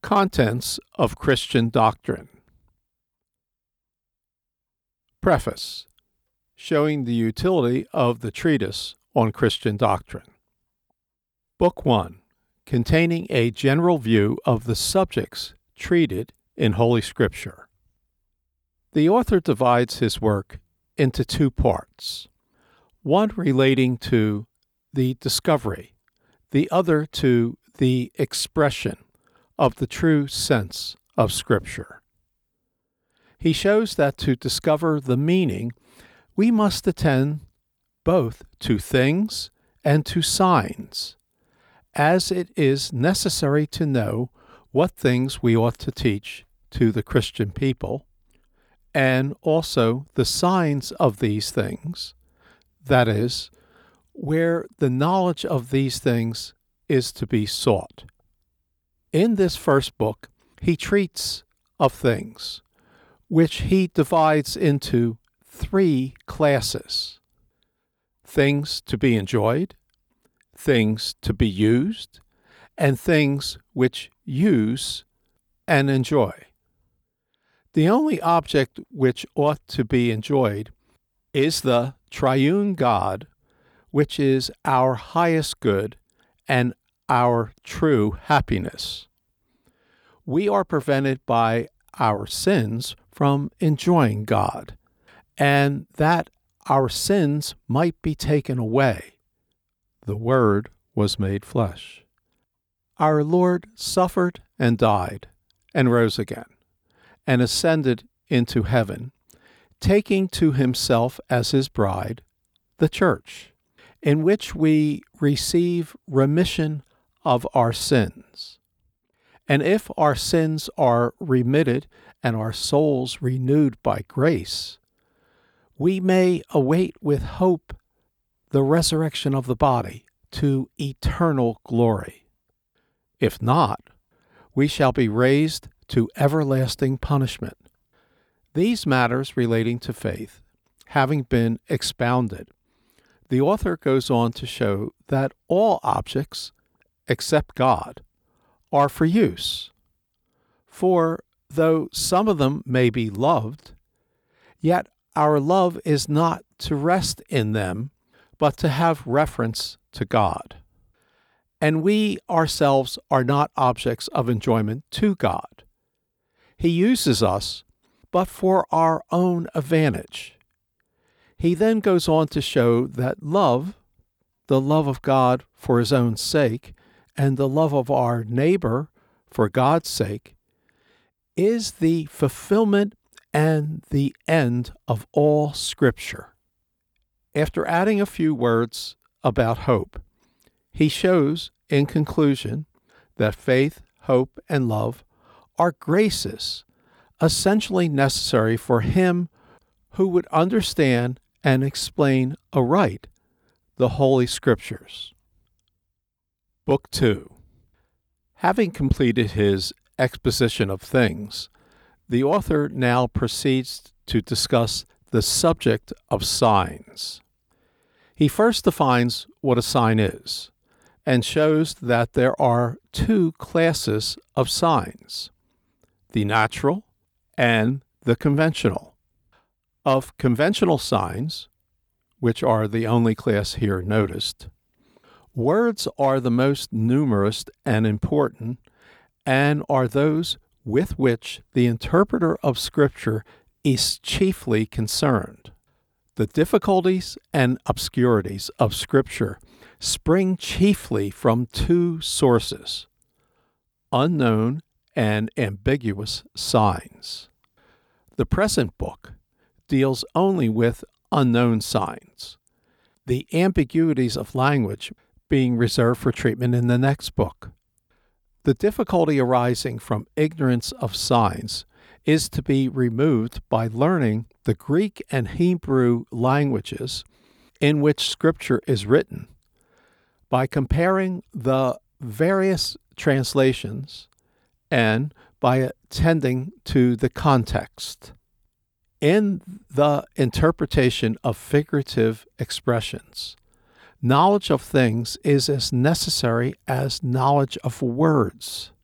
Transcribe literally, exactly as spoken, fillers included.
Contents of Christian Doctrine. Preface, showing the utility of the treatise on Christian doctrine. Book one, containing a general view of the subjects treated in Holy Scripture. The author divides his work into two parts, one relating to the discovery, the other to the expression of the true sense of Scripture. He shows that to discover the meaning, we must attend both to things and to signs, as it is necessary to know what things we ought to teach to the Christian people, and also the signs of these things, that is, where the knowledge of these things is to be sought. In this first book, he treats of things, which he divides into three classes: things to be enjoyed, things to be used, and things which use and enjoy. The only object which ought to be enjoyed is the triune God, which is our highest good and our true happiness. We are prevented by our sins from enjoying God, and that our sins might be taken away, the Word was made flesh. Our Lord suffered and died and rose again, and ascended into heaven, taking to himself as his bride the church, in which we receive remission of our sins. And if our sins are remitted and our souls renewed by grace, we may await with hope the resurrection of the body to eternal glory. If not, we shall be raised to everlasting punishment. These matters relating to faith having been expounded, the author goes on to show that all objects, except God, are for use. For though some of them may be loved, yet our love is not to rest in them, but to have reference to God. And we ourselves are not objects of enjoyment to God. He uses us, but for our own advantage. He then goes on to show that love, the love of God for his own sake, and the love of our neighbor for God's sake, is the fulfillment and the end of all Scripture. After adding a few words about hope, he shows, in conclusion, that faith, hope, and love are graces essentially necessary for him who would understand and explain aright the Holy Scriptures. Book two. Having completed his exposition of things, the author now proceeds to discuss the subject of signs. He first defines what a sign is, and shows that there are two classes of signs: the natural and the conventional. Of conventional signs, which are the only class here noticed, words are the most numerous and important, and are those with which the interpreter of Scripture is chiefly concerned. The difficulties and obscurities of Scripture spring chiefly from two sources: unknown and ambiguous signs. The present book deals only with unknown signs, the ambiguities of language being reserved for treatment in the next book. The difficulty arising from ignorance of signs is to be removed by learning the Greek and Hebrew languages in which Scripture is written, by comparing the various translations, and by attending to the context. In the interpretation of figurative expressions, knowledge of things is as necessary as knowledge of words.